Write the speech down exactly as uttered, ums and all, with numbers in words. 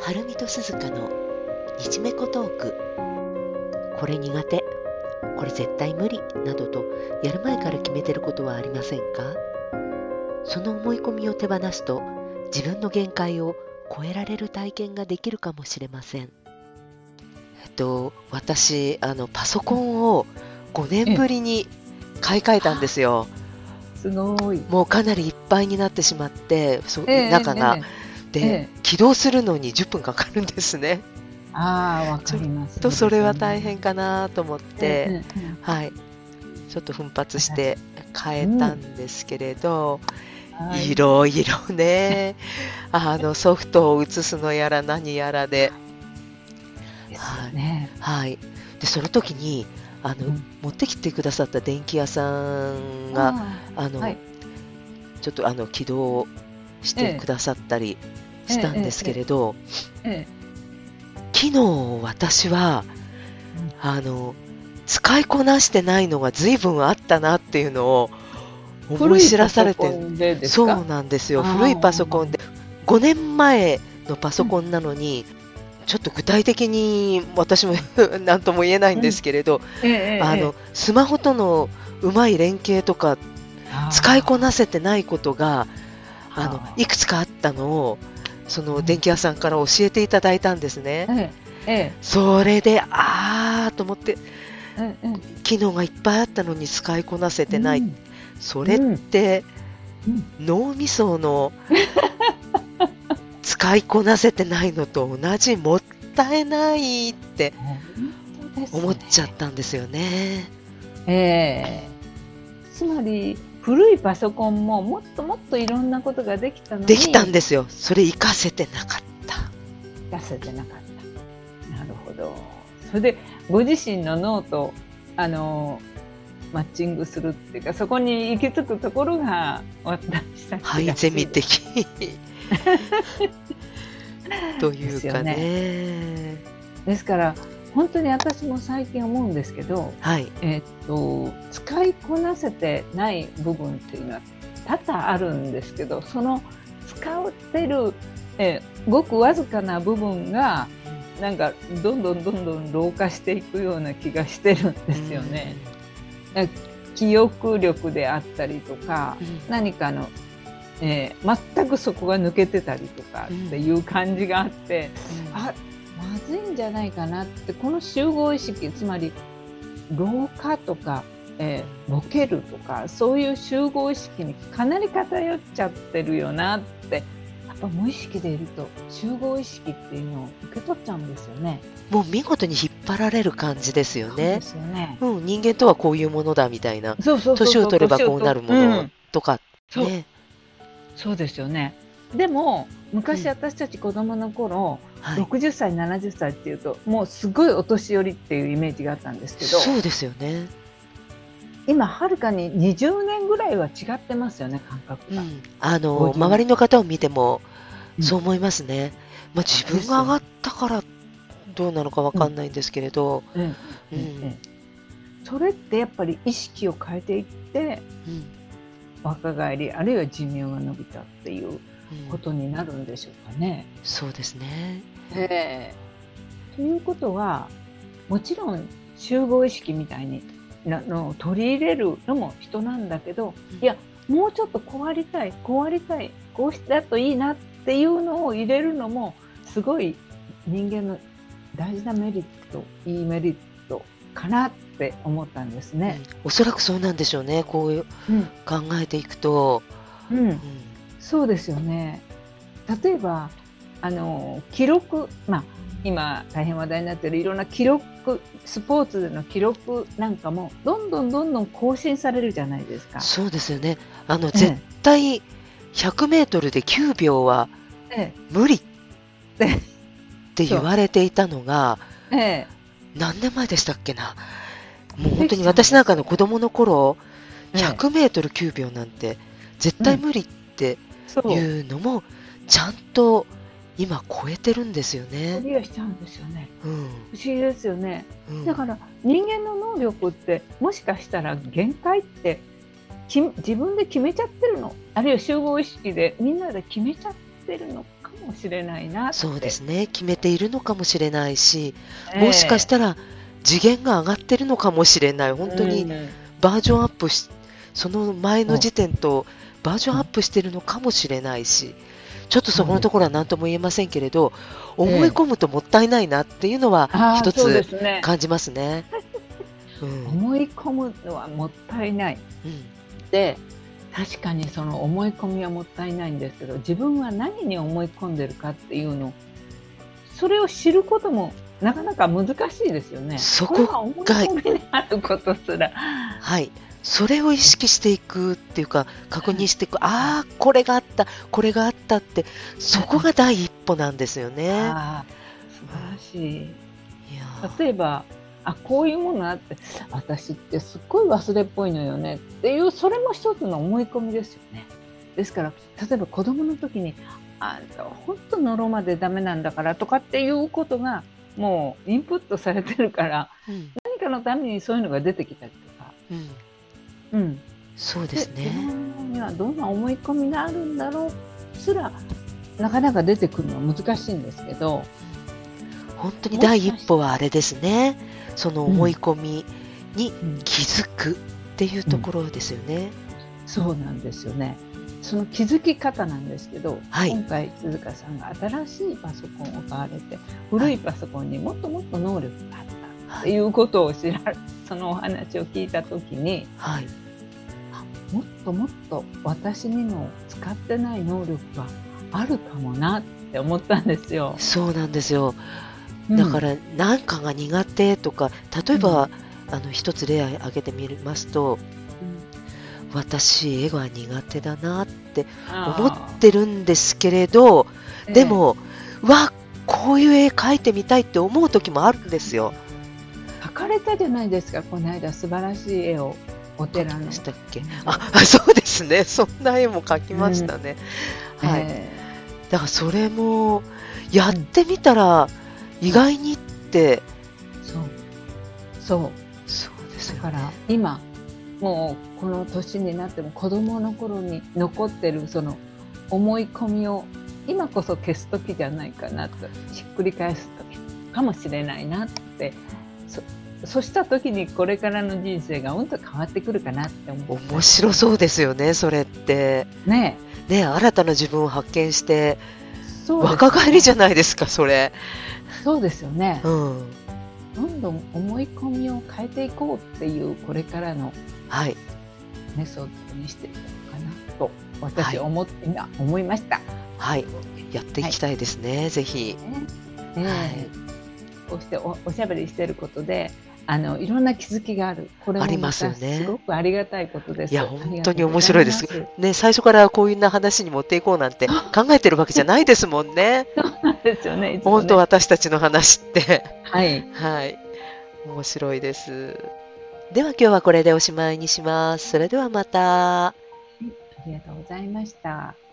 はるみとすずかの日めこトーク。これ苦手、これ絶対無理などとやる前から決めてることはありませんか？その思い込みを手放すと自分の限界を超えられる体験ができるかもしれません。えっと私あのパソコンをごねんぶりに買い替えたんですよ。 すごい。 もうかなりいっぱいになってしまって、そええ中が、 ええで、 ええ起動するのにじゅっぷんかかるんですね。 ああ、わかります。 とそれは大そうですよね。 変かなと思っえて、 えええはいちょっと奮発して変えたんですけれど、 はい。 いろいろねあのソフトを移すのやら何やらで、 ですよね。 はい、でその時にあの、 うん持ってきてくださった電気屋さんがああの、 あはい。 ちょっとあの起動してくださったりええしたんですけれど、 ええ昨日私はうんあの使いこなしてないのが随分あったなっていうのを思い知らされて、 古いパソコンでですそうか？ なんですよ。 ああ古いパソコンでごねんまえのパソコンなのに、ちょっと具体的に私も何とも言えないんですけれど、 ええええあのスマホとのうまい連携とか使いこなせてないことがあのいくつかあったのをその電気屋さんから教えていただいたんですね。 ええええそれであーと思って、 ええ機能がいっぱいあったのに使いこなせてない、 うんそれってうん脳みその使いこなせてないのと同じ、もったいないって本当ですね思っちゃったんですよね。 ええつまり古いパソコンももっともっといろんなことができたのにできたんですよ。それ活かせてなかった。 出せてなかった。なるほど。それでご自身の脳とあのマッチングするっていうか、そこに行き着くところが私たちがハイゼミ的というかね。 ですですから本当に私も最近思うんですけど、 はい、 えっと使いこなせてない部分っていうのは多々あるんですけど、その使ってる、えごくわずかな部分がなんかどんどんどんどん老化していくような気がしてるんですよね。記憶力であったりとか、 うん、 何かの、えー、全くそこが抜けてたりとかっていう感じがあって、うん、あまずいんじゃないかなって、この集合意識、つまり老化とか、えー、ボケるとかそういう集合意識にかなり偏っちゃってるよなって、やっぱ無意識でいると集合意識っていうのを受け取っちゃうんですよね。 もう見事に引っ張られる感じですよね。 そうですよね。 うん、人間とはこういうものだみたいな、 そうそうそうそう、 年を取ればこうなるものとか、 うん、 ね。 そう、そうですよね。でも昔私たち子供の頃、うん、ろくじゅっさいななじゅっさいっていうともうすごいお年寄りっていうイメージがあったんですけど、 そうですよね。 今はるかににじゅうねんぐらいは違ってますよね、感覚が、うん、 あの周りの方を見てもそう思いますね、うん、まあ、自分が上がったからどうなのか分かんないんですけれど、 それってやっぱり意識を変えていって、うん、若返りあるいは寿命が伸びたっていうことになるんでしょうかね。 うん、そうですね。 えー、ということはもちろん集合意識みたいになのを取り入れるのも人なんだけど、うん、いやもうちょっとこうありたいこうありたいこうしてだといいなっていうのを入れるのもすごい人間の大事なメリット、いいメリットかなって思ったんですね、 うん、おそらくそうなんでしょうね、こういう、うん、考えていくと、 うんうん、そうですよね。例えばあの記録、まあ今大変話題になっているいろんな記録、スポーツでの記録なんかもどんどんどんどん更新されるじゃないですか。 そうですよね。あの、ええ、絶対ひゃくメートルできゅうびょうは無理って言われていたのが、ええ、何年前でしたっけな。もう本当に私なんかの子供の頃、ひゃくメートルきゅうびょうなんて絶対無理っていうのもちゃんと今超えてるんですよね。 クリアしちゃうんですよね、うん、不思議ですよね、うん、だから人間の能力ってもしかしたら限界って自分で決めちゃってるの、あるいは集合意識でみんなで決めちゃってるのかもしれないなって。 そうですね。決めているのかもしれないし、 ええもしかしたら次元が上がってるのかもしれない。本当にうんバージョンアップし、その前のそう時点とバージョンアップしてるのかもしれないし、ちょっとそこのところは何とも言えませんけれど、思い込むともったいないなっていうのは一ああ、そうでつすね。 感じますね。うん。 思い込むのはもったいない。 うんで、確かにその思い込みはもったいないんですけど、自分は何に思い込んでるかっていうの、それを知ることもなかなか難しいですよね。 そここれは思い込みであることすら。 はい。それを意識していくっていうか、確認していく。ああ、これがあった、これがあったって、そこが第一歩なんですよね。 ああ、素晴らしい。 いやー例えば、あ、こういうものあって、私ってすっごい忘れっぽいのよねっていう、それも一つの思い込みですよね。ですから、例えば子供の時に、あんたは本当のろまでダメなんだからとかっていうことが、もうインプットされてるから、 うん、 何かのためにそういうのが出てきたりとか、 うん、 うん。 そうです自ね。 分にはどんな思い込みがあるんだろうすら、なかなか出てくるのは難しいんですけど、 本当に第一歩はあれですね。その思い込みにうん気づくっていうところですよね。 そうなんですよね。その気づき方なんですけど、 はい今回鈴鹿さんが新しいパソコンを買われて、古いパソコンにもっともっと能力があったっていうことを知られ、そのお話を聞いたときに、 はい。 あ、もっともっと私にも使ってない能力があるかもなって思ったんですよ。 そうなんですよ。 うんだから何かが苦手とか、例えば、あの一つ例を挙げてみますと、私絵が苦手だなって思ってるんですけれど、で、も、わ、こういう絵描いてみたいって思う時もあるんですよ。 ええ描かれたじゃないですか、この間素晴らしい絵をお寺の。 でしたっけ？あ、そうですね。そんな絵も描きましたね。はい。 えだからそれもやってみたら意外にって、 えそうそうそうですよね。 だから今もうこの年になっても子供の頃に残ってるその思い込みを今こそ消す時じゃないかなと、ひっくり返す時かもしれないなって、そそうした時にこれからの人生がうんと変わってくるかなって思う。 面白そうですよね、それって。 ねね、新たな自分を発見して、 え、そうです若返りじゃないですか、それ。 そうですよね。 うん。 どんどん思い込みを変えていこうっていうこれからのはい。 メソッドにしていこうかなと私は思って、今思いました。 はい。やっていきたいですね、ぜひ。 ねはいえこうして お, おしゃべりしていることで、あのいろんな気づきがある。これもありまますたよねすごくありがたいことです。 いや、 ありがとうござ本当に面白いです。ね、最初からこういうな話に持っていこうなんて考えてるわけじゃないですもんね。 そうですよね。いつもね本当私たちの話って。 はい。 はい。面白いです。では今日はこれでおしまいにします。それではまた。 ありがとうございました。